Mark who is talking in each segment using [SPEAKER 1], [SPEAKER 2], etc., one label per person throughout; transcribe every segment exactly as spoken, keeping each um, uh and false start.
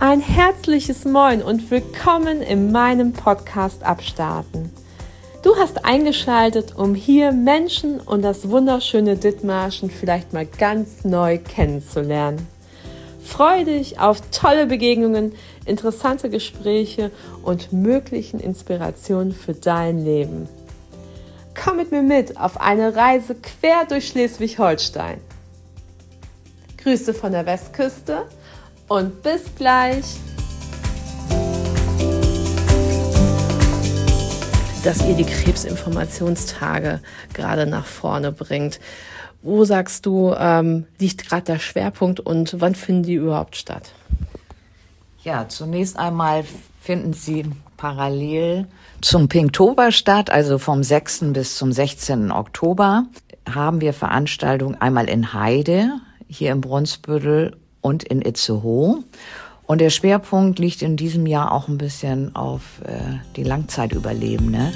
[SPEAKER 1] Ein herzliches Moin und willkommen in meinem Podcast Abstarten. Du hast eingeschaltet, um hier Menschen und das wunderschöne Dithmarschen vielleicht mal ganz neu kennenzulernen. Freue dich auf tolle Begegnungen, interessante Gespräche und möglichen Inspirationen für dein Leben. Komm mit mir mit auf eine Reise quer durch Schleswig-Holstein. Grüße von der Westküste und bis gleich. Dass ihr die Krebsinformationstage gerade nach vorne bringt. Wo sagst du, ähm, liegt gerade der Schwerpunkt und wann finden die überhaupt statt?
[SPEAKER 2] Ja, zunächst einmal finden sie parallel zum Pinktober statt, also vom sechsten bis zum sechzehnten Oktober haben wir Veranstaltungen einmal in Heide, hier im Brunsbüttel und in Itzehoe. Und der Schwerpunkt liegt in diesem Jahr auch ein bisschen auf äh, die Langzeitüberlebende.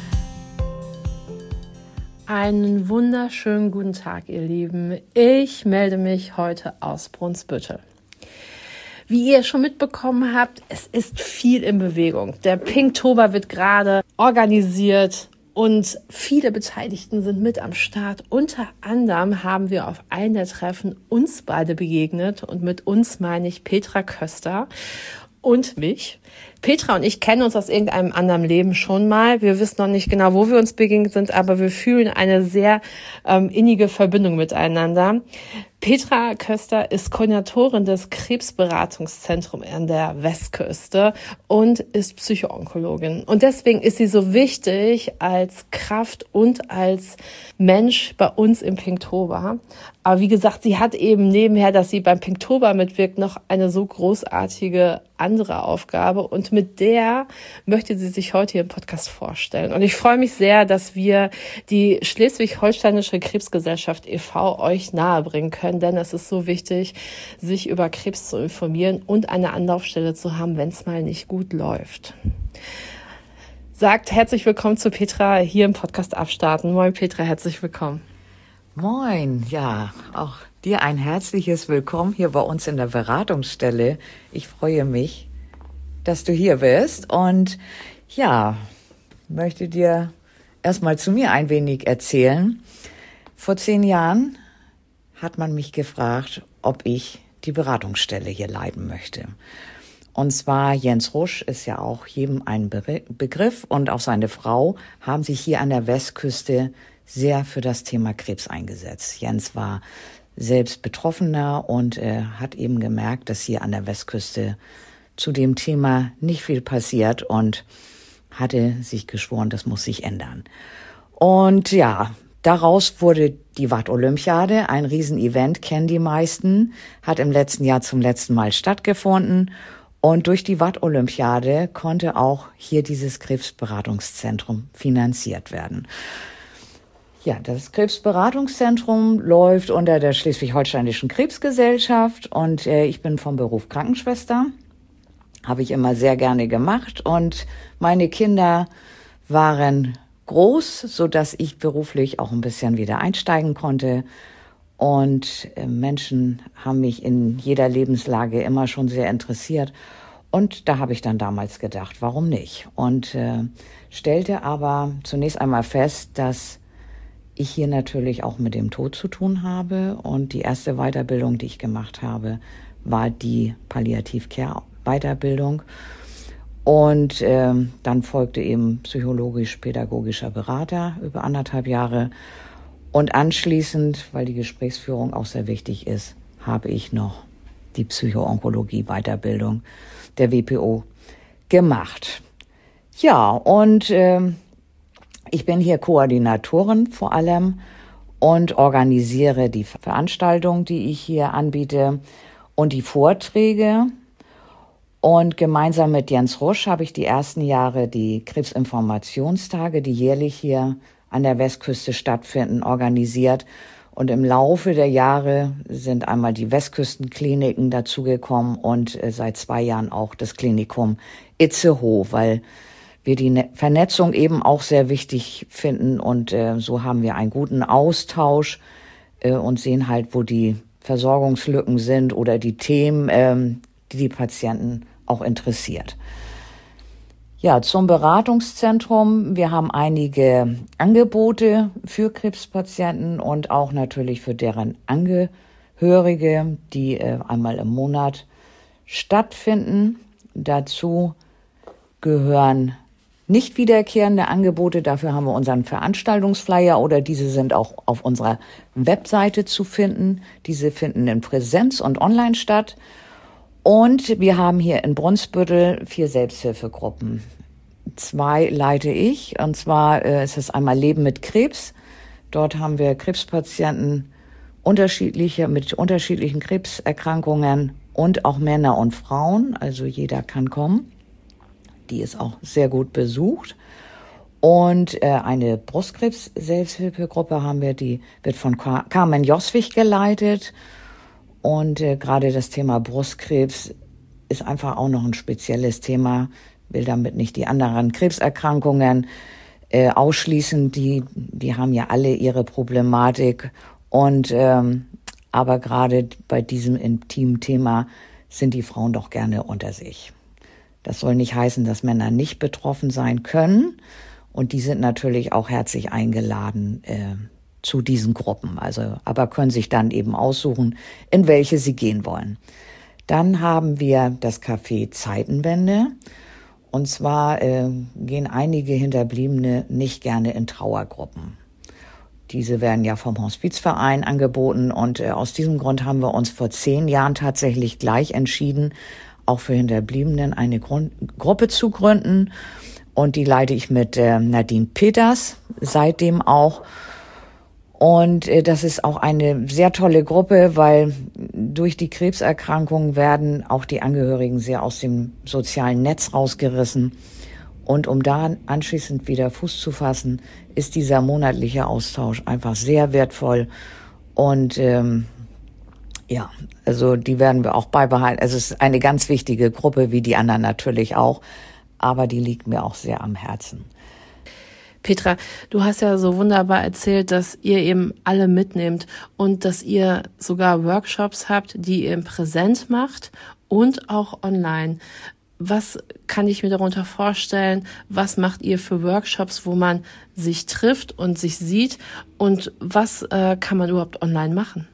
[SPEAKER 1] Einen wunderschönen guten Tag, ihr Lieben. Ich melde mich heute aus Brunsbüttel. Wie ihr schon mitbekommen habt, es ist viel in Bewegung. Der Pinktober wird gerade organisiert und viele Beteiligten sind mit am Start. Unter anderem haben wir auf einem der Treffen uns beide begegnet und mit uns meine ich Petra Köster und mich. Petra und ich kennen uns aus irgendeinem anderen Leben schon mal. Wir wissen noch nicht genau, wo wir uns begegnet sind, aber wir fühlen eine sehr ähm, innige Verbindung miteinander. Petra Köster ist Koordinatorin des Krebsberatungszentrums an der Westküste und ist Psychoonkologin. Und deswegen ist sie so wichtig als Kraft und als Mensch bei uns im Pinktober. Aber wie gesagt, sie hat eben nebenher, dass sie beim Pinktober mitwirkt, noch eine so großartige andere Aufgabe. Und mit der möchte sie sich heute hier im Podcast vorstellen. Und ich freue mich sehr, dass wir die Schleswig-Holsteinische Krebsgesellschaft e V euch nahebringen können. Denn es ist so wichtig, sich über Krebs zu informieren und eine Anlaufstelle zu haben, wenn es mal nicht gut läuft. Sagt herzlich willkommen zu Petra hier im Podcast Abstarten. Moin Petra, herzlich willkommen.
[SPEAKER 2] Moin, ja, auch dir ein herzliches Willkommen hier bei uns in der Beratungsstelle. Ich freue mich, dass du hier bist und ja, möchte dir erstmal zu mir ein wenig erzählen. Vor zehn Jahren hat man mich gefragt, ob ich die Beratungsstelle hier leiten möchte. Und zwar Jens Rusch ist ja auch jedem ein Be- Begriff und auch seine Frau haben sich hier an der Westküste sehr für das Thema Krebs eingesetzt. Jens war selbst Betroffener und äh, hat eben gemerkt, dass hier an der Westküste zu dem Thema nicht viel passiert und hatte sich geschworen, das muss sich ändern. Und ja, daraus wurde die Watt-Olympiade, ein Riesenevent, kennen die meisten, hat im letzten Jahr zum letzten Mal stattgefunden. Und durch die Watt-Olympiade konnte auch hier dieses Krebsberatungszentrum finanziert werden. Ja, das Krebsberatungszentrum läuft unter der Schleswig-Holsteinischen Krebsgesellschaft und äh, ich bin vom Beruf Krankenschwester. Habe ich immer sehr gerne gemacht und meine Kinder waren groß, so dass ich beruflich auch ein bisschen wieder einsteigen konnte. Und äh, Menschen haben mich in jeder Lebenslage immer schon sehr interessiert. Und da habe ich dann damals gedacht, warum nicht? Und äh, stellte aber zunächst einmal fest, dass ich hier natürlich auch mit dem Tod zu tun habe. Und die erste Weiterbildung, die ich gemacht habe, war die Palliativ-Care-Weiterbildung. Und äh, dann folgte eben psychologisch-pädagogischer Berater über anderthalb Jahre. Und anschließend, weil die Gesprächsführung auch sehr wichtig ist, habe ich noch die Psychoonkologie-Weiterbildung der W P O gemacht. Ja, und äh, ich bin hier Koordinatorin vor allem und organisiere die Veranstaltungen, die ich hier anbiete und die Vorträge. Und gemeinsam mit Jens Rusch habe ich die ersten Jahre die Krebsinformationstage, die jährlich hier an der Westküste stattfinden, organisiert. Und im Laufe der Jahre sind einmal die Westküstenkliniken dazugekommen und äh, seit zwei Jahren auch das Klinikum Itzehoe, weil wir die Ne- Vernetzung eben auch sehr wichtig finden. Und äh, so haben wir einen guten Austausch äh, und sehen halt, wo die Versorgungslücken sind oder die Themen, ähm, die die Patienten auch interessiert. Ja, zum Beratungszentrum. Wir haben einige Angebote für Krebspatienten und auch natürlich für deren Angehörige, die äh, einmal im Monat stattfinden. Dazu gehören nicht wiederkehrende Angebote. Dafür haben wir unseren Veranstaltungsflyer oder diese sind auch auf unserer Webseite zu finden. Diese finden in Präsenz und online statt. Und wir haben hier in Brunsbüttel vier Selbsthilfegruppen. Zwei leite ich, und zwar äh, ist es einmal Leben mit Krebs. Dort haben wir Krebspatienten unterschiedliche, mit unterschiedlichen Krebserkrankungen und auch Männer und Frauen. Also jeder kann kommen. Die ist auch sehr gut besucht. Und äh, eine Brustkrebs-Selbsthilfegruppe haben wir, die wird von Car- Carmen Joswig geleitet. Und äh, gerade das Thema Brustkrebs ist einfach auch noch ein spezielles Thema. Will damit nicht die anderen Krebserkrankungen äh, ausschließen. Die, die haben ja alle ihre Problematik. Und ähm, aber gerade bei diesem intimen Thema sind die Frauen doch gerne unter sich. Das soll nicht heißen, dass Männer nicht betroffen sein können. Und die sind natürlich auch herzlich eingeladen äh, zu diesen Gruppen, also aber können sich dann eben aussuchen, in welche sie gehen wollen. Dann haben wir das Café Zeitenwende. Und zwar äh, gehen einige Hinterbliebene nicht gerne in Trauergruppen. Diese werden ja vom Hospizverein angeboten und äh, aus diesem Grund haben wir uns vor zehn Jahren tatsächlich gleich entschieden, auch für Hinterbliebenen eine Grund- Gruppe zu gründen. Und die leite ich mit äh, Nadine Peters seitdem auch. Und äh, das ist auch eine sehr tolle Gruppe, weil durch die Krebserkrankung werden auch die Angehörigen sehr aus dem sozialen Netz rausgerissen. Und um da anschließend wieder Fuß zu fassen, ist dieser monatliche Austausch einfach sehr wertvoll. Und ähm, ja, also die werden wir auch beibehalten. Also es ist eine ganz wichtige Gruppe, wie die anderen natürlich auch. Aber die liegt mir auch sehr am Herzen.
[SPEAKER 1] Petra, du hast ja so wunderbar erzählt, dass ihr eben alle mitnehmt und dass ihr sogar Workshops habt, die ihr präsent macht und auch online. Was kann ich mir darunter vorstellen? Was macht ihr für Workshops, wo man sich trifft und sich sieht? Und was äh, kann man überhaupt online machen?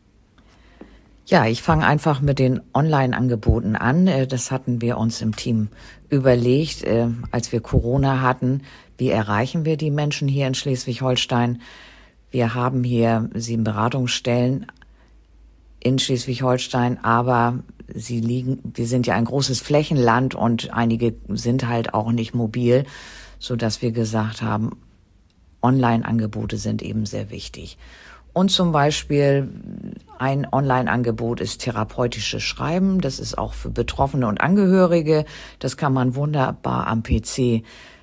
[SPEAKER 2] Ja, ich fange einfach mit den Online-Angeboten an. Das hatten wir uns im Team überlegt, als wir Corona hatten. Wie erreichen wir die Menschen hier in Schleswig-Holstein? Wir haben hier sieben Beratungsstellen in Schleswig-Holstein, aber sie liegen, wir sind ja ein großes Flächenland und einige sind halt auch nicht mobil, so dass wir gesagt haben, Online-Angebote sind eben sehr wichtig. Und zum Beispiel ein Online-Angebot ist therapeutisches Schreiben. Das ist auch für Betroffene und Angehörige. Das kann man wunderbar am P C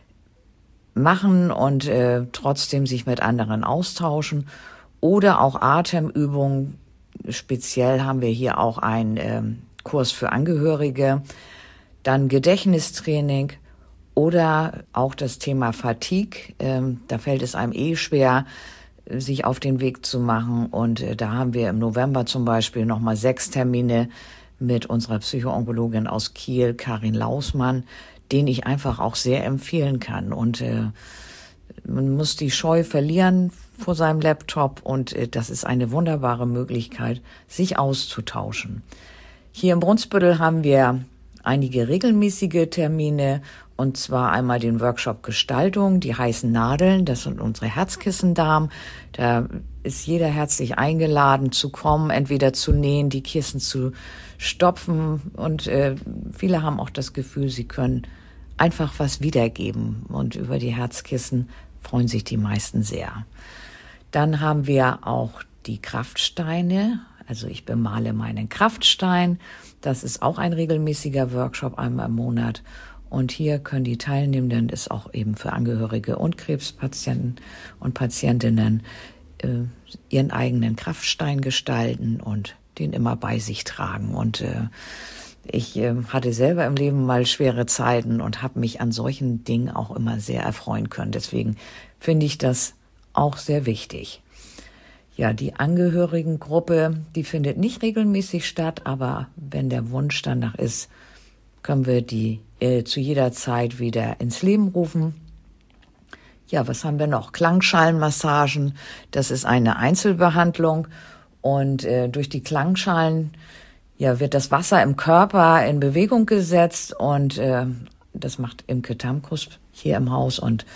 [SPEAKER 2] machen und äh, trotzdem sich mit anderen austauschen. Oder auch Atemübungen. Speziell haben wir hier auch einen äh, Kurs für Angehörige. Dann Gedächtnistraining oder auch das Thema Fatigue. Ähm, da fällt es einem eh schwer, sich auf den Weg zu machen. Und äh, da haben wir im November zum Beispiel nochmal sechs Termine mit unserer Psychoonkologin aus Kiel, Karin Lausmann, den ich einfach auch sehr empfehlen kann. Und äh, man muss die Scheu verlieren vor seinem Laptop und äh, das ist eine wunderbare Möglichkeit, sich auszutauschen. Hier im Brunsbüttel haben wir einige regelmäßige Termine, und zwar einmal den Workshop Gestaltung, die heißen Nadeln, das sind unsere Herzkissendamen. Da ist jeder herzlich eingeladen zu kommen, entweder zu nähen, die Kissen zu stopfen und äh, viele haben auch das Gefühl, sie können einfach was wiedergeben und über die Herzkissen freuen sich die meisten sehr. Dann haben wir auch die Kraftsteine, also ich bemale meinen Kraftstein, das ist auch ein regelmäßiger Workshop einmal im Monat. Und hier können die Teilnehmenden, ist auch eben für Angehörige und Krebspatienten und Patientinnen, äh, ihren eigenen Kraftstein gestalten und den immer bei sich tragen. Und äh, ich äh, hatte selber im Leben mal schwere Zeiten und habe mich an solchen Dingen auch immer sehr erfreuen können. Deswegen finde ich das auch sehr wichtig. Ja, die Angehörigengruppe, die findet nicht regelmäßig statt, aber wenn der Wunsch danach ist, können wir die äh, zu jeder Zeit wieder ins Leben rufen. Ja, was haben wir noch? Klangschalenmassagen, das ist eine Einzelbehandlung und äh, durch die Klangschalen ja, wird das Wasser im Körper in Bewegung gesetzt und äh, das macht Imke Tamkus hier im Haus und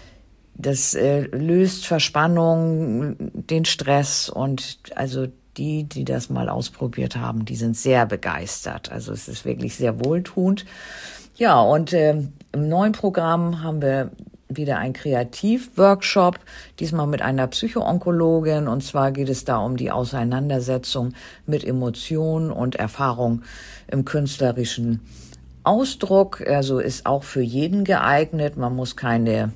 [SPEAKER 2] das äh, löst Verspannung, den Stress und also die, die das mal ausprobiert haben, die sind sehr begeistert. Also es ist wirklich sehr wohltuend. Ja, und äh, im neuen Programm haben wir wieder ein Kreativworkshop, diesmal mit einer Psychoonkologin. Und zwar geht es da um die Auseinandersetzung mit Emotionen und Erfahrung im künstlerischen Ausdruck. Also ist auch für jeden geeignet. Man muss keine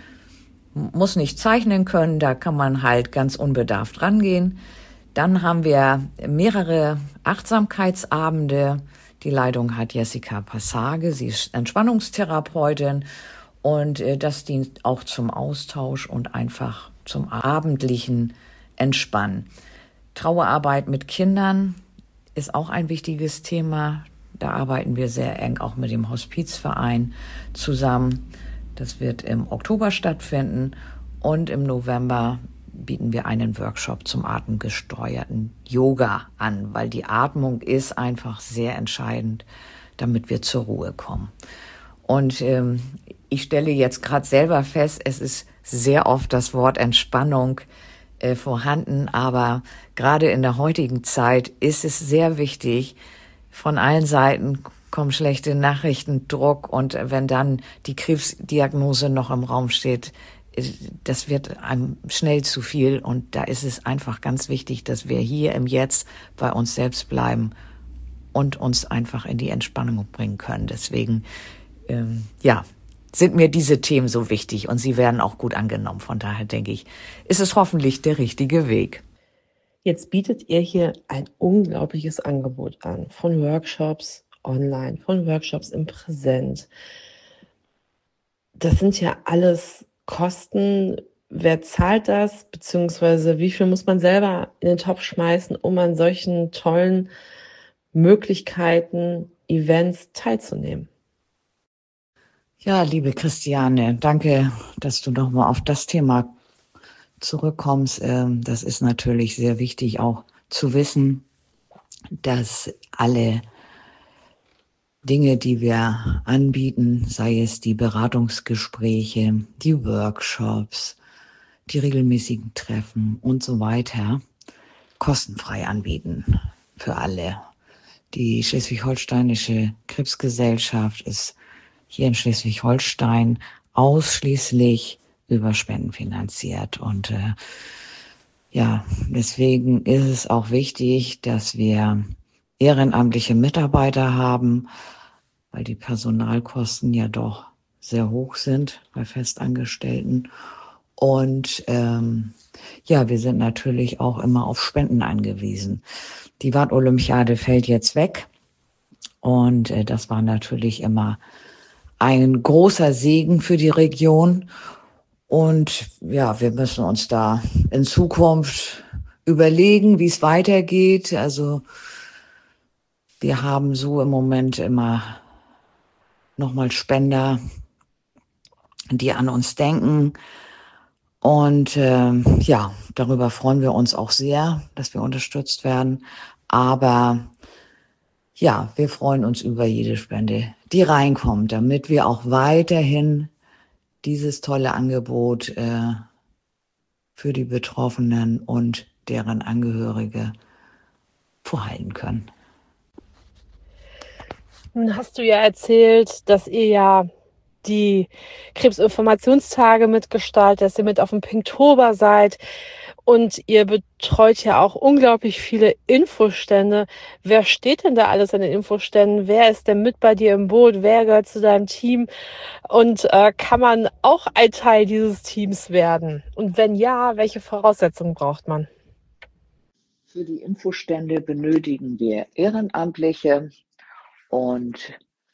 [SPEAKER 2] muss nicht zeichnen können, da kann man halt ganz unbedarft rangehen. Dann haben wir mehrere Achtsamkeitsabende. Die Leitung hat Jessica Passage, sie ist Entspannungstherapeutin und äh, das dient auch zum Austausch und einfach zum abendlichen Entspannen. Trauerarbeit mit Kindern ist auch ein wichtiges Thema. Da arbeiten wir sehr eng auch mit dem Hospizverein zusammen. Das wird im Oktober stattfinden und im November bieten wir einen Workshop zum atemgesteuerten Yoga an, weil die Atmung ist einfach sehr entscheidend, damit wir zur Ruhe kommen. Und ähm, ich stelle jetzt gerade selber fest, es ist sehr oft das Wort Entspannung äh, vorhanden, aber gerade in der heutigen Zeit ist es sehr wichtig, von allen Seiten kommen schlechte Nachrichten, Druck und wenn dann die Krebsdiagnose noch im Raum steht, das wird einem schnell zu viel und da ist es einfach ganz wichtig, dass wir hier im Jetzt bei uns selbst bleiben und uns einfach in die Entspannung bringen können. Deswegen, ähm, ja, sind mir diese Themen so wichtig und sie werden auch gut angenommen. Von daher denke ich, ist es hoffentlich der richtige Weg.
[SPEAKER 1] Jetzt bietet ihr hier ein unglaubliches Angebot an, von Workshops online, von Workshops im Präsent. Das sind ja alles Kosten. Wer zahlt das? Beziehungsweise wie viel muss man selber in den Topf schmeißen, um an solchen tollen Möglichkeiten, Events teilzunehmen?
[SPEAKER 2] Ja, liebe Christiane, danke, dass du nochmal auf das Thema zurückkommst. Das ist natürlich sehr wichtig auch zu wissen, dass alle Dinge, die wir anbieten, sei es die Beratungsgespräche, die Workshops, die regelmäßigen Treffen und so weiter, kostenfrei anbieten für alle. Die Schleswig-Holsteinische Krebsgesellschaft ist hier in Schleswig-Holstein ausschließlich über Spenden finanziert. Und äh, ja, deswegen ist es auch wichtig, dass wir ehrenamtliche Mitarbeiter haben, weil die Personalkosten ja doch sehr hoch sind bei Festangestellten. Und ähm, ja, wir sind natürlich auch immer auf Spenden angewiesen. Die Wart-Olympiade fällt jetzt weg und äh, das war natürlich immer ein großer Segen für die Region. Und ja, wir müssen uns da in Zukunft überlegen, wie es weitergeht. Also wir haben so im Moment immer nochmal Spender, die an uns denken. Und äh, ja, darüber freuen wir uns auch sehr, dass wir unterstützt werden. Aber ja, wir freuen uns über jede Spende, die reinkommt, damit wir auch weiterhin dieses tolle Angebot äh, für die Betroffenen und deren Angehörige vorhalten können.
[SPEAKER 1] Nun hast du ja erzählt, dass ihr ja die Krebsinformationstage mitgestaltet, dass ihr mit auf dem Pinktober seid und ihr betreut ja auch unglaublich viele Infostände. Wer steht denn da alles an den Infoständen? Wer ist denn mit bei dir im Boot? Wer gehört zu deinem Team? Und äh, kann man auch ein Teil dieses Teams werden? Und wenn ja, welche Voraussetzungen braucht man?
[SPEAKER 2] Für die Infostände benötigen wir Ehrenamtliche und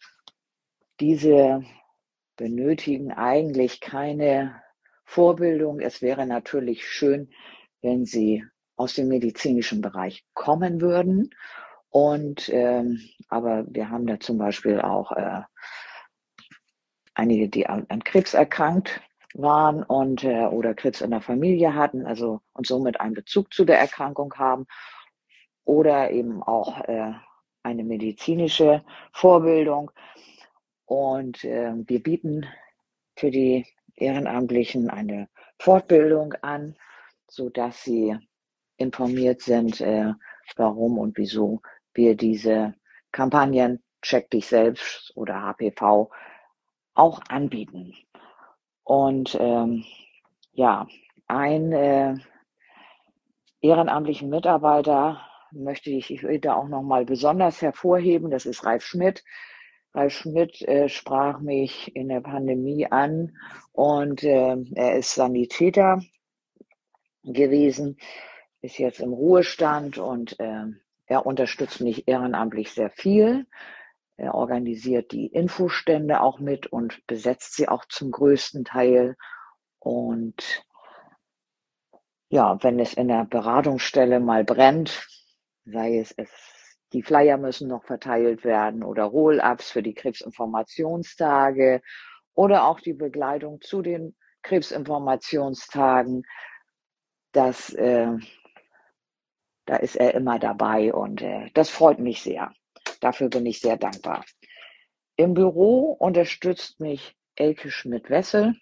[SPEAKER 2] diese benötigen eigentlich keine Vorbildung. Es wäre natürlich schön, wenn sie aus dem medizinischen Bereich kommen würden. Und ähm, aber wir haben da zum Beispiel auch äh, einige, die an, an Krebs erkrankt waren und äh, oder Krebs in der Familie hatten, also und somit einen Bezug zu der Erkrankung haben, oder eben auch äh, eine medizinische Vorbildung. Und äh, wir bieten für die Ehrenamtlichen eine Fortbildung an, sodass sie informiert sind, äh, warum und wieso wir diese Kampagnen Check dich selbst oder H P V auch anbieten. Und ähm, ja, ein äh, ehrenamtlichen Mitarbeiter möchte ich da auch nochmal besonders hervorheben. Das ist Ralf Schmidt. Ralf Schmidt äh, sprach mich in der Pandemie an und äh, er ist Sanitäter gewesen, ist jetzt im Ruhestand und äh, er unterstützt mich ehrenamtlich sehr viel. Er organisiert die Infostände auch mit und besetzt sie auch zum größten Teil. Und ja, wenn es in der Beratungsstelle mal brennt, sei es, es die Flyer müssen noch verteilt werden oder Roll-ups für die Krebsinformationstage oder auch die Begleitung zu den Krebsinformationstagen, das, äh, da ist er immer dabei und äh, das freut mich sehr. Dafür bin ich sehr dankbar. Im Büro unterstützt mich Elke Schmidt-Wessel.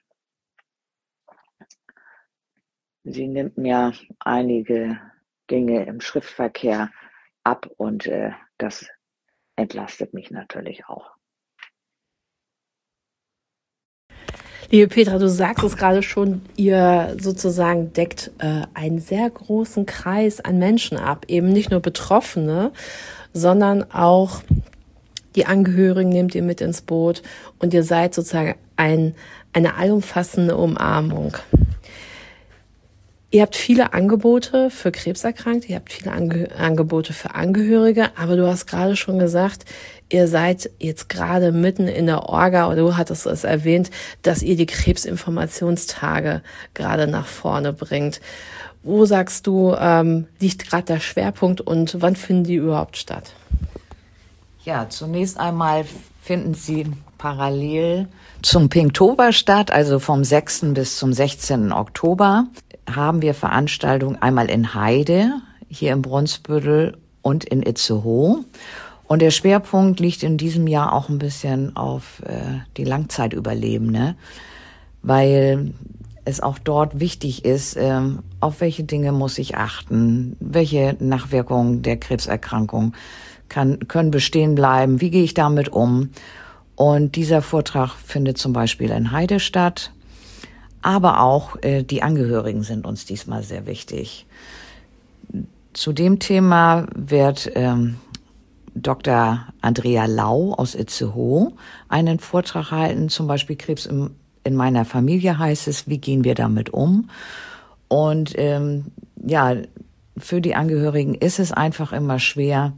[SPEAKER 2] Sie nimmt mir einige Dinge im Schriftverkehr ab und äh, das entlastet mich natürlich auch.
[SPEAKER 1] Liebe Petra, du sagst es gerade schon, ihr sozusagen deckt äh, einen sehr großen Kreis an Menschen ab, eben nicht nur Betroffene, sondern auch die Angehörigen nehmt ihr mit ins Boot und ihr seid sozusagen ein, eine allumfassende Umarmung. Ihr habt viele Angebote für Krebserkrankte, ihr habt viele Ange- Angebote für Angehörige, aber du hast gerade schon gesagt, ihr seid jetzt gerade mitten in der Orga, oder du hattest es erwähnt, dass ihr die Krebsinformationstage gerade nach vorne bringt. Wo sagst du, ähm, liegt gerade der Schwerpunkt und wann finden die überhaupt statt?
[SPEAKER 2] Ja, zunächst einmal finden sie parallel zum Pinktober statt, also vom sechsten bis zum sechzehnten Oktober. Haben wir Veranstaltungen einmal in Heide, hier im Brunsbüttel und in Itzehoe. Und der Schwerpunkt liegt in diesem Jahr auch ein bisschen auf äh, die Langzeitüberlebende, weil es auch dort wichtig ist, äh, auf welche Dinge muss ich achten, welche Nachwirkungen der Krebserkrankung kann, können bestehen bleiben, wie gehe ich damit um. Und dieser Vortrag findet zum Beispiel in Heide statt. Aber auch äh, die Angehörigen sind uns diesmal sehr wichtig. Zu dem Thema wird ähm, Doktor Andrea Lau aus Itzehoe einen Vortrag halten, zum Beispiel Krebs im, in meiner Familie heißt es, wie gehen wir damit um? Und ähm, ja, für die Angehörigen ist es einfach immer schwer,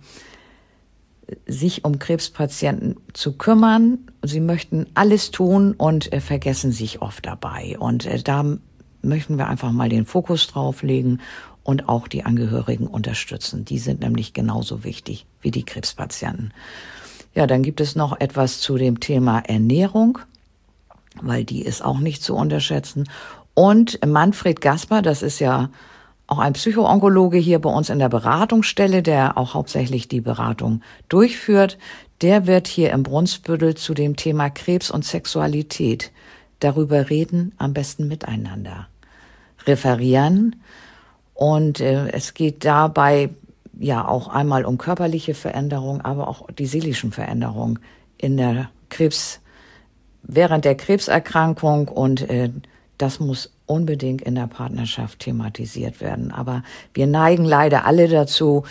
[SPEAKER 2] sich um Krebspatienten zu kümmern. Sie möchten alles tun und äh, vergessen sich oft dabei. Und äh, da möchten wir einfach mal den Fokus drauf legen und auch die Angehörigen unterstützen. Die sind nämlich genauso wichtig wie die Krebspatienten. Ja, dann gibt es noch etwas zu dem Thema Ernährung, weil die ist auch nicht zu unterschätzen. Und Manfred Gasper, das ist ja auch ein Psychoonkologe hier bei uns in der Beratungsstelle, der auch hauptsächlich die Beratung durchführt, der wird hier im Brunsbüttel zu dem Thema Krebs und Sexualität darüber reden, am besten miteinander referieren. Und äh, es geht dabei ja auch einmal um körperliche Veränderung, aber auch die seelischen Veränderungen in der Krebs, während der Krebserkrankung und äh, das muss unbedingt in der Partnerschaft thematisiert werden. Aber wir neigen leider alle dazu,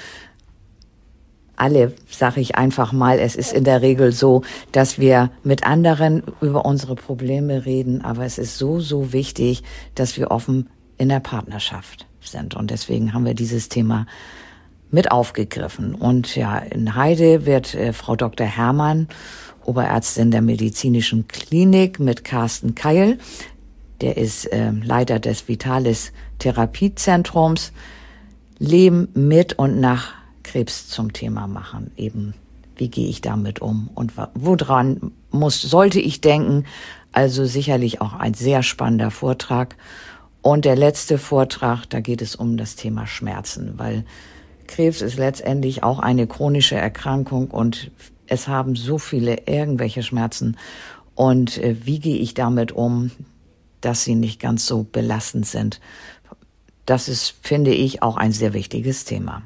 [SPEAKER 2] alle, sage ich einfach mal, es ist in der Regel so, dass wir mit anderen über unsere Probleme reden, aber es ist so, so wichtig, dass wir offen in der Partnerschaft sind. Und deswegen haben wir dieses Thema mit aufgegriffen. Und ja, in Heide wird äh, Frau Doktor Herrmann, Oberärztin der medizinischen Klinik, mit Carsten Keil, der ist äh, Leiter des Vitalis Therapiezentrums. Leben mit und nach Krebs zum Thema machen. Eben, wie gehe ich damit um und woran muss, sollte ich denken? Also sicherlich auch ein sehr spannender Vortrag. Und der letzte Vortrag, da geht es um das Thema Schmerzen, weil Krebs ist letztendlich auch eine chronische Erkrankung und es haben so viele irgendwelche Schmerzen. Und äh, wie gehe ich damit um, dass sie nicht ganz so belastend sind? Das ist, finde ich, auch ein sehr wichtiges Thema.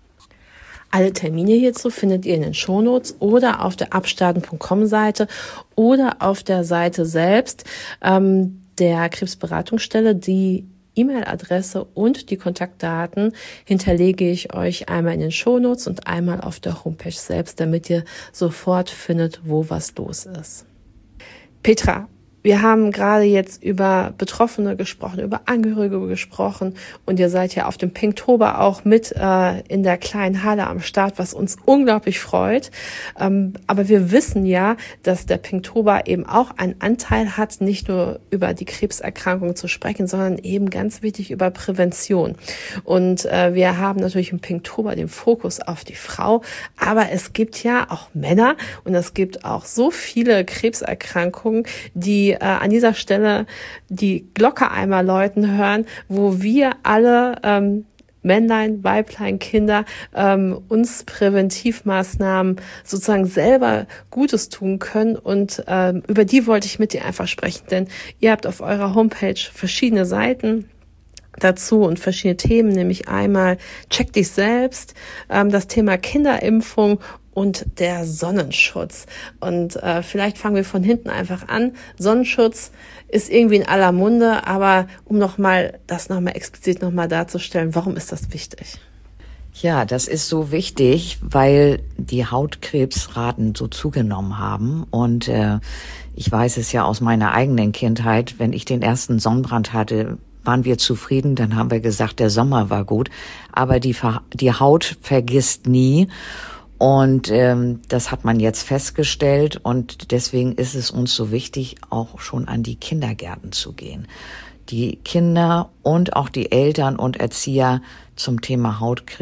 [SPEAKER 1] Alle Termine hierzu findet ihr in den Shownotes oder auf der abstarten punkt com Seite oder auf der Seite selbst ähm, der Krebsberatungsstelle. Die E-Mail-Adresse und die Kontaktdaten hinterlege ich euch einmal in den Shownotes und einmal auf der Homepage selbst, damit ihr sofort findet, wo was los ist. Petra, wir haben gerade jetzt über Betroffene gesprochen, über Angehörige gesprochen und ihr seid ja auf dem Pinktober auch mit äh, in der kleinen Halle am Start, was uns unglaublich freut. Ähm, aber wir wissen ja, dass der Pinktober eben auch einen Anteil hat, nicht nur über die Krebserkrankung zu sprechen, sondern eben ganz wichtig über Prävention. Und äh, wir haben natürlich im Pinktober den Fokus auf die Frau, aber es gibt ja auch Männer und es gibt auch so viele Krebserkrankungen, die an dieser Stelle die Glocke einmal läuten hören, wo wir alle ähm, Männlein, Weiblein, Kinder ähm, uns Präventivmaßnahmen sozusagen selber Gutes tun können und ähm, über die wollte ich mit dir einfach sprechen, denn ihr habt auf eurer Homepage verschiedene Seiten dazu und verschiedene Themen, nämlich einmal check dich selbst, ähm, das Thema Kinderimpfung und der Sonnenschutz. Und äh, vielleicht fangen wir von hinten einfach an. Sonnenschutz ist irgendwie in aller Munde, aber um nochmal das nochmal explizit nochmal darzustellen, warum ist das wichtig?
[SPEAKER 2] Ja, das ist so wichtig, weil die Hautkrebsraten so zugenommen haben. Und äh, ich weiß es ja aus meiner eigenen Kindheit, wenn ich den ersten Sonnenbrand hatte, waren wir zufrieden, dann haben wir gesagt, der Sommer war gut. Aber die, die Haut vergisst nie. Und ähm, das hat man jetzt festgestellt und deswegen ist es uns so wichtig, auch schon an die Kindergärten zu gehen. Die Kinder und auch die Eltern und Erzieher zum Thema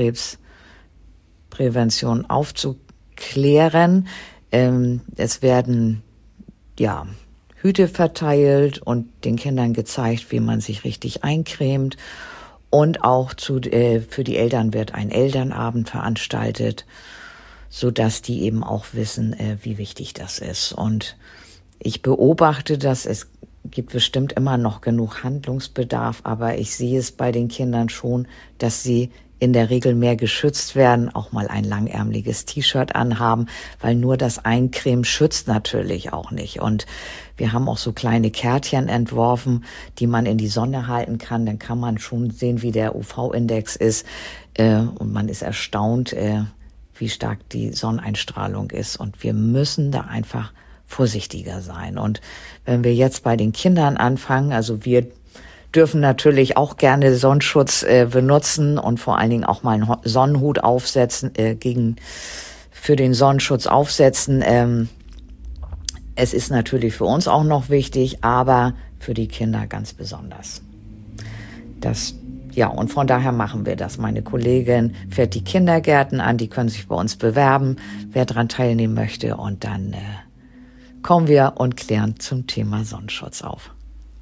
[SPEAKER 2] Hautkrebsprävention aufzuklären. Ähm, es werden ja Hüte verteilt und den Kindern gezeigt, wie man sich richtig eincremt. Und auch zu, äh, für die Eltern wird ein Elternabend veranstaltet, so dass die eben auch wissen, äh, wie wichtig das ist. Und ich beobachte, dass es gibt bestimmt immer noch genug Handlungsbedarf, aber ich sehe es bei den Kindern schon, dass sie in der Regel mehr geschützt werden, auch mal ein langärmeliges T-Shirt anhaben, weil nur das Eincremen schützt natürlich auch nicht. Und wir haben auch so kleine Kärtchen entworfen, die man in die Sonne halten kann. Dann kann man schon sehen, wie der U V-Index ist. Äh, und man ist erstaunt, äh, wie stark die Sonneneinstrahlung ist. Und wir müssen da einfach vorsichtiger sein. Und wenn wir jetzt bei den Kindern anfangen, also wir dürfen natürlich auch gerne Sonnenschutz äh, benutzen und vor allen Dingen auch mal einen Sonnenhut aufsetzen, äh, gegen für den Sonnenschutz aufsetzen. Ähm, es ist natürlich für uns auch noch wichtig, aber für die Kinder ganz besonders. Das Ja, und von daher machen wir das. Meine Kollegin fährt die Kindergärten an, die können sich bei uns bewerben, wer daran teilnehmen möchte. Und dann äh, kommen wir und klären zum Thema Sonnenschutz auf.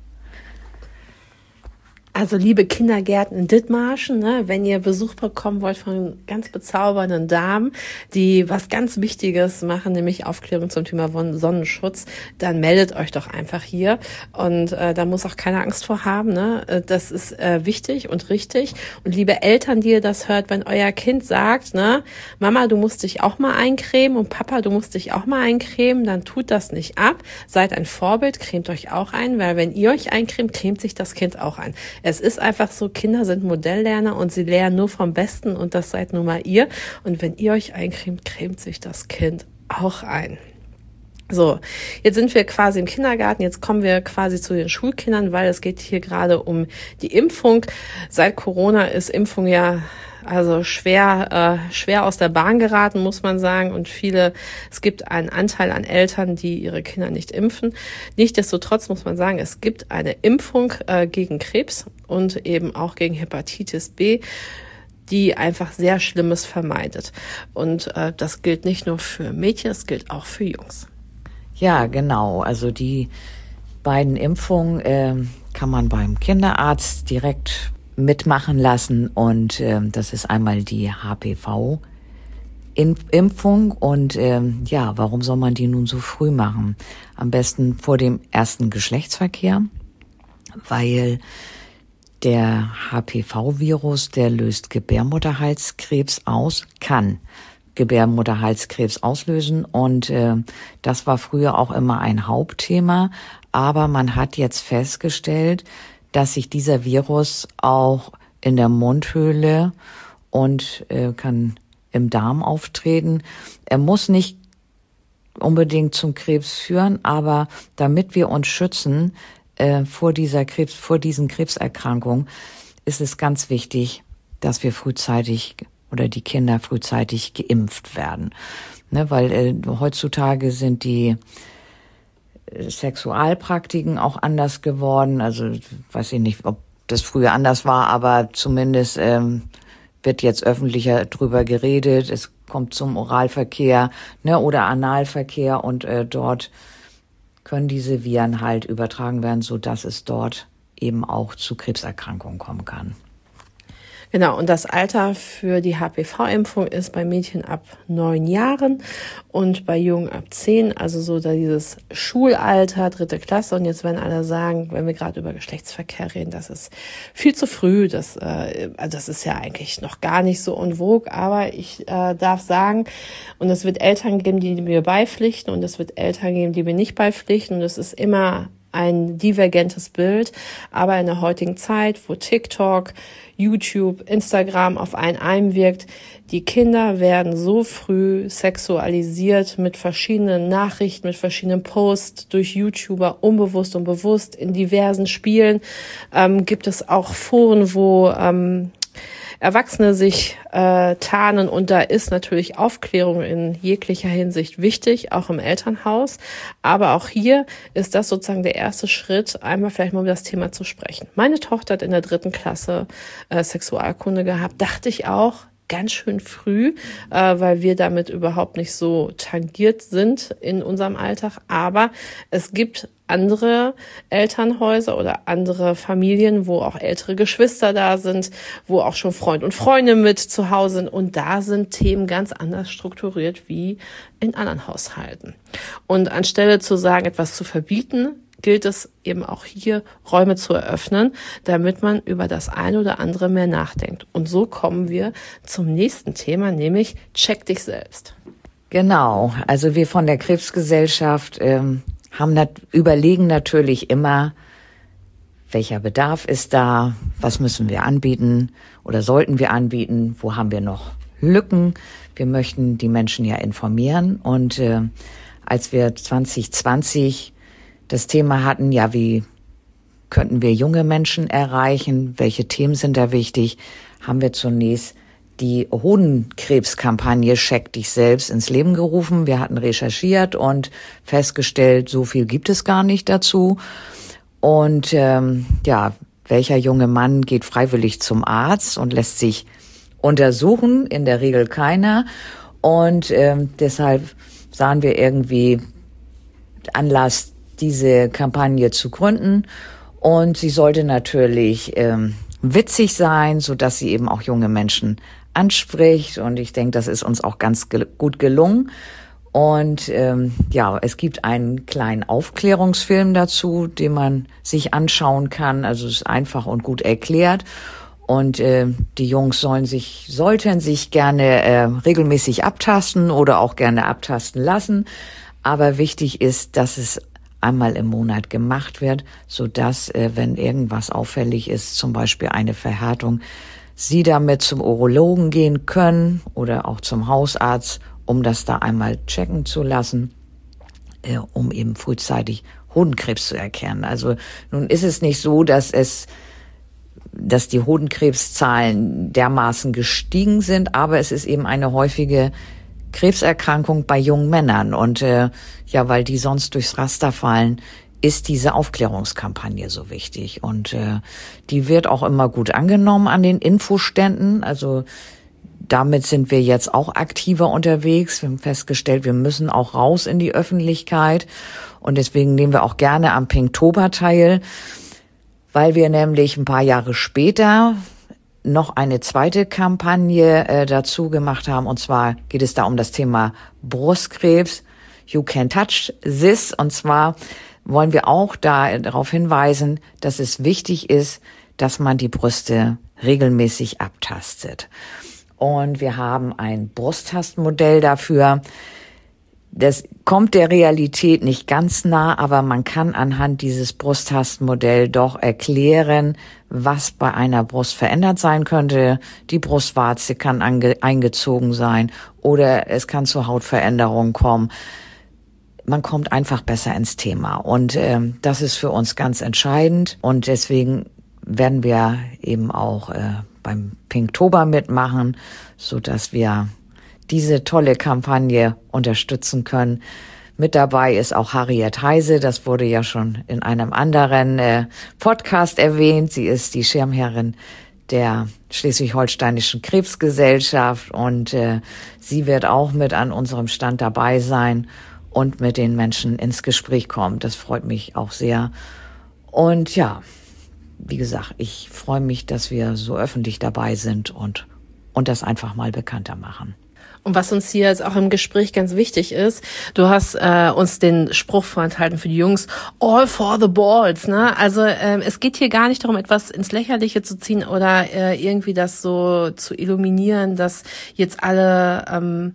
[SPEAKER 1] Also liebe Kindergärten in Dithmarschen, ne, wenn ihr Besuch bekommen wollt von ganz bezaubernden Damen, die was ganz Wichtiges machen, nämlich Aufklärung zum Thema Sonnenschutz, dann meldet euch doch einfach hier. Und äh, da muss auch keine Angst vor haben. Ne? Das ist äh, wichtig und richtig. Und liebe Eltern, die ihr das hört, wenn euer Kind sagt, ne, Mama, du musst dich auch mal eincremen und Papa, du musst dich auch mal eincremen, dann tut das nicht ab. Seid ein Vorbild, cremt euch auch ein, weil wenn ihr euch eincremt, cremt sich das Kind auch ein. Es ist einfach so, Kinder sind Modelllerner und sie lernen nur vom Besten und das seid nun mal ihr. Und wenn ihr euch eincremt, cremt sich das Kind auch ein. So, jetzt sind wir quasi im Kindergarten, jetzt kommen wir quasi zu den Schulkindern, weil es geht hier gerade um die Impfung. Seit Corona ist Impfung ja also schwer äh, schwer aus der Bahn geraten, muss man sagen. Und viele, es gibt einen Anteil an Eltern, die ihre Kinder nicht impfen. Nichtsdestotrotz muss man sagen, es gibt eine Impfung äh, gegen Krebs und eben auch gegen Hepatitis B, die einfach sehr Schlimmes vermeidet. Und äh, das gilt nicht nur für Mädchen, es gilt auch für Jungs.
[SPEAKER 2] Ja, genau. Also die beiden Impfungen äh, kann man beim Kinderarzt direkt mitmachen lassen. Und äh, das ist einmal die H P V-Impfung. Und äh, ja, warum soll man die nun so früh machen? Am besten vor dem ersten Geschlechtsverkehr, weil der H P V-Virus, der löst Gebärmutterhalskrebs aus, kann Gebärmutterhalskrebs auslösen und äh, das war früher auch immer ein Hauptthema, aber man hat jetzt festgestellt, dass sich dieser Virus auch in der Mundhöhle und äh, kann im Darm auftreten. Er muss nicht unbedingt zum Krebs führen, aber damit wir uns schützen äh, vor dieser Krebs, vor diesen Krebserkrankungen, ist es ganz wichtig, dass wir frühzeitig oder die Kinder frühzeitig geimpft werden. Ne, weil äh, heutzutage sind die äh, Sexualpraktiken auch anders geworden. Also weiß ich nicht, ob das früher anders war, aber zumindest ähm, wird jetzt öffentlicher drüber geredet. Es kommt zum Oralverkehr, ne, oder Analverkehr und äh, dort können diese Viren halt übertragen werden, so dass es dort eben auch zu Krebserkrankungen kommen kann.
[SPEAKER 1] Genau, und das Alter für die H P V-Impfung ist bei Mädchen ab neun Jahren und bei Jungen ab zehn, also so da dieses Schulalter, dritte Klasse. Und jetzt werden alle sagen, wenn wir gerade über Geschlechtsverkehr reden, das ist viel zu früh, das, äh, also das ist ja eigentlich noch gar nicht so en vogue, aber ich äh, darf sagen, und es wird Eltern geben, die mir beipflichten und es wird Eltern geben, die mir nicht beipflichten und es ist immer ein divergentes Bild, aber in der heutigen Zeit, wo TikTok, YouTube, Instagram auf einen einwirkt, die Kinder werden so früh sexualisiert mit verschiedenen Nachrichten, mit verschiedenen Posts durch YouTuber, unbewusst und bewusst, in diversen Spielen ähm, gibt es auch Foren, wo ähm, Erwachsene sich äh, tarnen und da ist natürlich Aufklärung in jeglicher Hinsicht wichtig, auch im Elternhaus. Aber auch hier ist das sozusagen der erste Schritt, einmal vielleicht mal über das Thema zu sprechen. Meine Tochter hat in der dritten Klasse äh, Sexualkunde gehabt, dachte ich auch, ganz schön früh, äh, weil wir damit überhaupt nicht so tangiert sind in unserem Alltag. Aber es gibt andere Elternhäuser oder andere Familien, wo auch ältere Geschwister da sind, wo auch schon Freund und Freunde mit zu Hause sind. Und da sind Themen ganz anders strukturiert wie in anderen Haushalten. Und anstelle zu sagen, etwas zu verbieten, gilt es eben auch hier, Räume zu eröffnen, damit man über das eine oder andere mehr nachdenkt. Und so kommen wir zum nächsten Thema, nämlich check dich selbst.
[SPEAKER 2] Genau, also wir von der Krebsgesellschaft ähm, haben nat- überlegen natürlich immer, welcher Bedarf ist da, was müssen wir anbieten oder sollten wir anbieten, wo haben wir noch Lücken. Wir möchten die Menschen ja informieren und äh, als wir zwanzig zwanzig das Thema hatten, ja, wie könnten wir junge Menschen erreichen, welche Themen sind da wichtig, haben wir zunächst die Hodenkrebskampagne Check dich selbst ins Leben gerufen. Wir hatten recherchiert und festgestellt, so viel gibt es gar nicht dazu. Und ähm, ja, welcher junge Mann geht freiwillig zum Arzt und lässt sich untersuchen? In der Regel keiner. Und ähm, deshalb sahen wir irgendwie Anlass, diese Kampagne zu gründen. Und sie sollte natürlich ähm, witzig sein, so dass sie eben auch junge Menschen anspricht. Und ich denke, das ist uns auch ganz ge- gut gelungen. Und ähm, ja, es gibt einen kleinen Aufklärungsfilm dazu, den man sich anschauen kann. Also es ist einfach und gut erklärt. Und äh, die Jungs sollen sich, sollten sich gerne äh, regelmäßig abtasten oder auch gerne abtasten lassen. Aber wichtig ist, dass es einmal im Monat gemacht wird, so dass, äh, wenn irgendwas auffällig ist, zum Beispiel eine Verhärtung, sie damit zum Urologen gehen können oder auch zum Hausarzt, um das da einmal checken zu lassen. äh, um eben frühzeitig Hodenkrebs zu erkennen. Also nun ist es nicht so, dass es dass die Hodenkrebszahlen dermaßen gestiegen sind, aber es ist eben eine häufige Krebserkrankung bei jungen Männern. Und äh, ja, weil die sonst durchs Raster fallen, ist diese Aufklärungskampagne so wichtig. Und äh, die wird auch immer gut angenommen an den Infoständen. Also damit sind wir jetzt auch aktiver unterwegs. Wir haben festgestellt, wir müssen auch raus in die Öffentlichkeit. Und deswegen nehmen wir auch gerne am Pinktober teil, weil wir nämlich ein paar Jahre später noch eine zweite Kampagne äh, dazu gemacht haben. Und zwar geht es da um das Thema Brustkrebs. You can touch this. Und zwar wollen wir auch da darauf hinweisen, dass es wichtig ist, dass man die Brüste regelmäßig abtastet. Und wir haben ein Brusttastmodell dafür. Das kommt der Realität nicht ganz nah, aber man kann anhand dieses Brusttastmodells doch erklären, was bei einer Brust verändert sein könnte. Die Brustwarze kann ange- eingezogen sein oder es kann zu Hautveränderungen kommen. Man kommt einfach besser ins Thema und ähm, das ist für uns ganz entscheidend und deswegen werden wir eben auch äh, beim Pinktober mitmachen, so dass wir diese tolle Kampagne unterstützen können. Mit dabei ist auch Harriet Heise, das wurde ja schon in einem anderen äh, Podcast erwähnt. Sie ist die Schirmherrin der Schleswig-Holsteinischen Krebsgesellschaft und äh, sie wird auch mit an unserem Stand dabei sein und mit den Menschen ins Gespräch kommen. Das freut mich auch sehr. Und ja, wie gesagt, ich freue mich, dass wir so öffentlich dabei sind und, und das einfach mal bekannter machen.
[SPEAKER 1] Und was uns hier jetzt auch im Gespräch ganz wichtig ist, du hast äh, uns den Spruch vorenthalten für die Jungs, all for the balls, ne? Also ähm, es geht hier gar nicht darum, etwas ins Lächerliche zu ziehen oder äh, irgendwie das so zu illuminieren, dass jetzt alle ähm,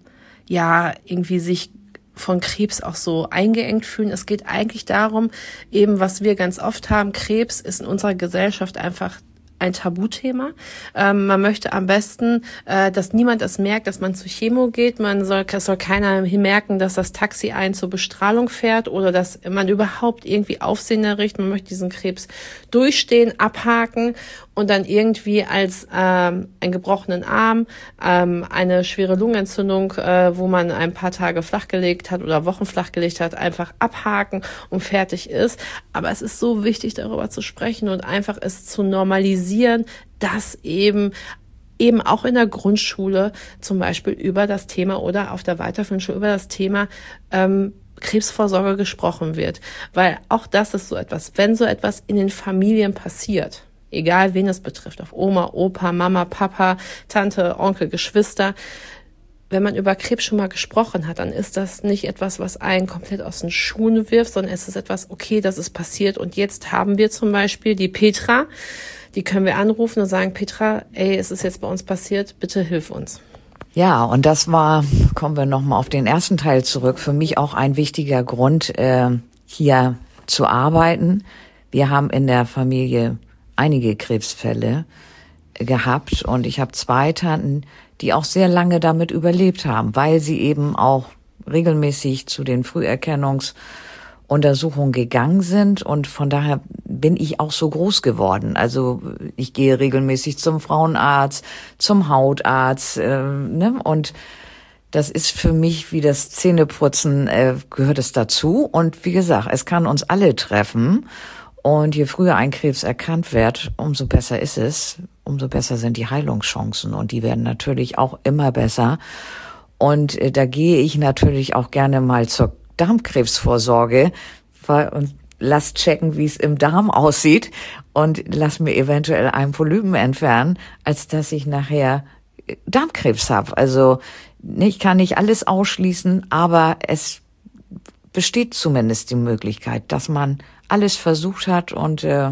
[SPEAKER 1] ja irgendwie sich von Krebs auch so eingeengt fühlen. Es geht eigentlich darum, eben was wir ganz oft haben, Krebs ist in unserer Gesellschaft einfach ein Tabuthema. Ähm, man möchte am besten, äh, dass niemand es merkt, dass man zur Chemo geht. Man soll, es soll keiner merken, dass das Taxi einen zur Bestrahlung fährt oder dass man überhaupt irgendwie Aufsehen erregt. Man möchte diesen Krebs durchstehen, abhaken und dann irgendwie als ähm, einen gebrochenen Arm, ähm, eine schwere Lungenentzündung, äh, wo man ein paar Tage flachgelegt hat oder Wochen flachgelegt hat, einfach abhaken und fertig ist. Aber es ist so wichtig, darüber zu sprechen und einfach es zu normalisieren, dass eben eben auch in der Grundschule zum Beispiel über das Thema oder auf der weiterführenden Schule über das Thema ähm, Krebsvorsorge gesprochen wird. Weil auch das ist so etwas, wenn so etwas in den Familien passiert, egal wen es betrifft, auf Oma, Opa, Mama, Papa, Tante, Onkel, Geschwister, wenn man über Krebs schon mal gesprochen hat, dann ist das nicht etwas, was einen komplett aus den Schuhen wirft, sondern es ist etwas, okay, das ist passiert und jetzt haben wir zum Beispiel die Petra, die können wir anrufen und sagen, Petra, ey, es ist jetzt bei uns passiert, bitte hilf uns.
[SPEAKER 2] Ja, und das war, kommen wir nochmal auf den ersten Teil zurück, für mich auch ein wichtiger Grund, äh, hier zu arbeiten. Wir haben in der Familie einige Krebsfälle gehabt und ich habe zwei Tanten, die auch sehr lange damit überlebt haben, weil sie eben auch regelmäßig zu den Früherkennungsuntersuchungen gegangen sind und von daher bin ich auch so groß geworden. Also ich gehe regelmäßig zum Frauenarzt, zum Hautarzt, äh, ne? Und das ist für mich wie das Zähneputzen, äh, gehört es dazu. Und wie gesagt, es kann uns alle treffen. Und je früher ein Krebs erkannt wird, umso besser ist es, umso besser sind die Heilungschancen und die werden natürlich auch immer besser. Und äh, da gehe ich natürlich auch gerne mal zur Darmkrebsvorsorge weil, und lass checken, wie es im Darm aussieht und lass mir eventuell einen Polypen entfernen, als dass ich nachher Darmkrebs habe. Also ich kann nicht alles ausschließen, aber es besteht zumindest die Möglichkeit, dass man alles versucht hat und äh,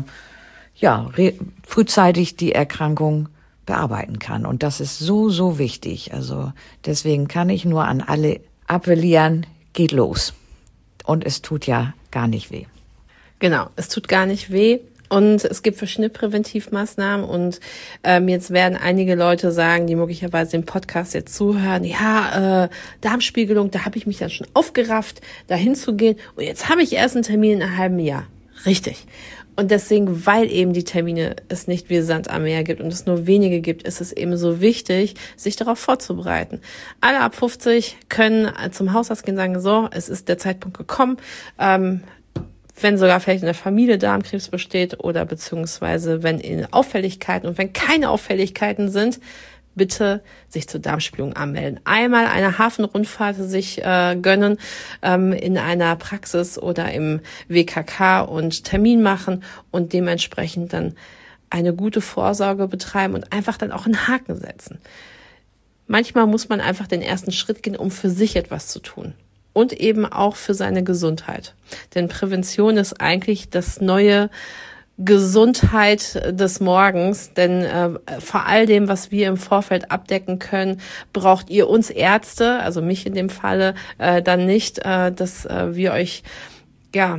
[SPEAKER 2] ja re- frühzeitig die Erkrankung bearbeiten kann. Und das ist so, so wichtig. Also deswegen kann ich nur an alle appellieren, geht los. Und es tut ja gar nicht weh.
[SPEAKER 1] Genau, es tut gar nicht weh. Und es gibt verschiedene Präventivmaßnahmen und ähm, jetzt werden einige Leute sagen, die möglicherweise den Podcast jetzt zuhören, ja, äh, Darmspiegelung, da habe ich mich dann schon aufgerafft, da hinzugehen und jetzt habe ich erst einen Termin in einem halben Jahr. Richtig. Und deswegen, weil eben die Termine es nicht wie Sand am Meer gibt und es nur wenige gibt, ist es eben so wichtig, sich darauf vorzubereiten. Alle ab fünfzig können zum Hausarzt gehen und sagen, so, es ist der Zeitpunkt gekommen, ähm, wenn sogar vielleicht in der Familie Darmkrebs besteht oder beziehungsweise wenn in Auffälligkeiten und wenn keine Auffälligkeiten sind, bitte sich zur Darmspiegelung anmelden. Einmal eine Hafenrundfahrt sich äh, gönnen ähm, in einer Praxis oder im W K K und Termin machen und dementsprechend dann eine gute Vorsorge betreiben und einfach dann auch einen Haken setzen. Manchmal muss man einfach den ersten Schritt gehen, um für sich etwas zu tun. Und eben auch für seine Gesundheit. Denn Prävention ist eigentlich das neue Gesundheit des Morgens. Denn äh, vor all dem, was wir im Vorfeld abdecken können, braucht ihr uns Ärzte, also mich in dem Falle, äh, dann nicht, äh, dass äh, wir euch ja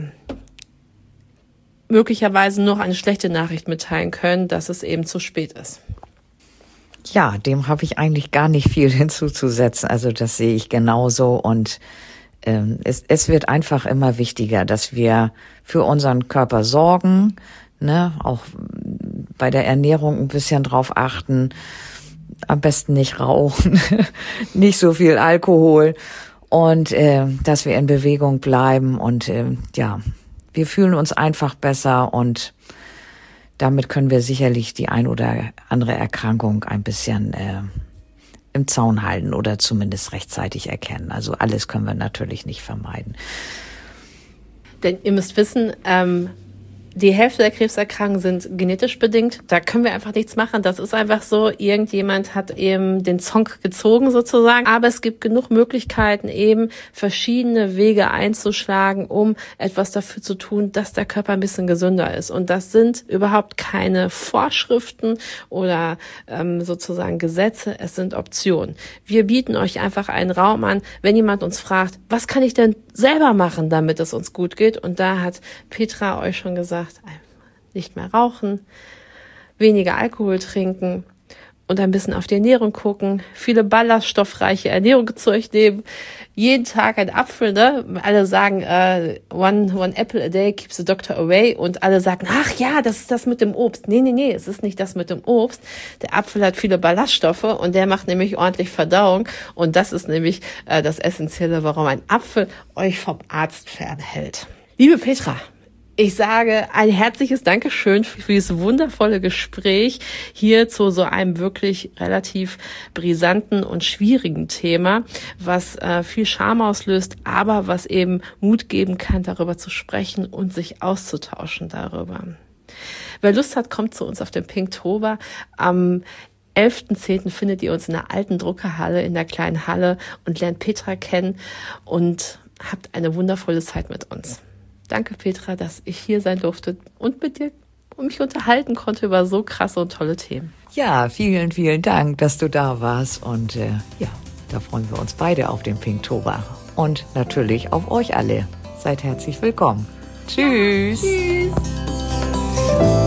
[SPEAKER 1] möglicherweise noch eine schlechte Nachricht mitteilen können, dass es eben zu spät ist.
[SPEAKER 2] Ja, dem habe ich eigentlich gar nicht viel hinzuzusetzen. Also das sehe ich genauso und ähm, es, es wird einfach immer wichtiger, dass wir für unseren Körper sorgen, ne, auch bei der Ernährung ein bisschen drauf achten, am besten nicht rauchen, nicht so viel Alkohol und äh, dass wir in Bewegung bleiben und äh, ja, wir fühlen uns einfach besser und damit können wir sicherlich die ein oder andere Erkrankung ein bisschen äh, im Zaun halten oder zumindest rechtzeitig erkennen. Also alles können wir natürlich nicht vermeiden.
[SPEAKER 1] Denn ihr müsst wissen, ähm, die Hälfte der Krebserkrankungen sind genetisch bedingt. Da können wir einfach nichts machen. Das ist einfach so. Irgendjemand hat eben den Zonk gezogen sozusagen. Aber es gibt genug Möglichkeiten, eben verschiedene Wege einzuschlagen, um etwas dafür zu tun, dass der Körper ein bisschen gesünder ist. Und das sind überhaupt keine Vorschriften oder ähm, sozusagen Gesetze. Es sind Optionen. Wir bieten euch einfach einen Raum an, wenn jemand uns fragt, was kann ich denn selber machen, damit es uns gut geht? Und da hat Petra euch schon gesagt, nicht mehr rauchen, weniger Alkohol trinken und ein bisschen auf die Ernährung gucken, viele ballaststoffreiche Ernährung zu euch nehmen, jeden Tag ein Apfel, ne? Alle sagen, uh, one, one apple a day keeps the doctor away und alle sagen, ach ja, das ist das mit dem Obst. Nee, nee, nee, es ist nicht das mit dem Obst. Der Apfel hat viele Ballaststoffe und der macht nämlich ordentlich Verdauung und das ist nämlich uh, das Essentielle, warum ein Apfel euch vom Arzt fernhält. Liebe Petra, ich sage ein herzliches Dankeschön für dieses wundervolle Gespräch hier zu so einem wirklich relativ brisanten und schwierigen Thema, was äh, viel Scham auslöst, aber was eben Mut geben kann, darüber zu sprechen und sich auszutauschen darüber. Wer Lust hat, kommt zu uns auf den Pinktober. Am elften zehnten findet ihr uns in der alten Druckerhalle, in der kleinen Halle und lernt Petra kennen und habt eine wundervolle Zeit mit uns. Danke, Petra, dass ich hier sein durfte und mit dir und mich unterhalten konnte über so krasse und tolle Themen.
[SPEAKER 2] Ja, vielen, vielen Dank, dass du da warst. Und äh, ja, da freuen wir uns beide auf den Pinktober. Und natürlich auf euch alle. Seid herzlich willkommen. Tschüss.
[SPEAKER 1] Tschüss.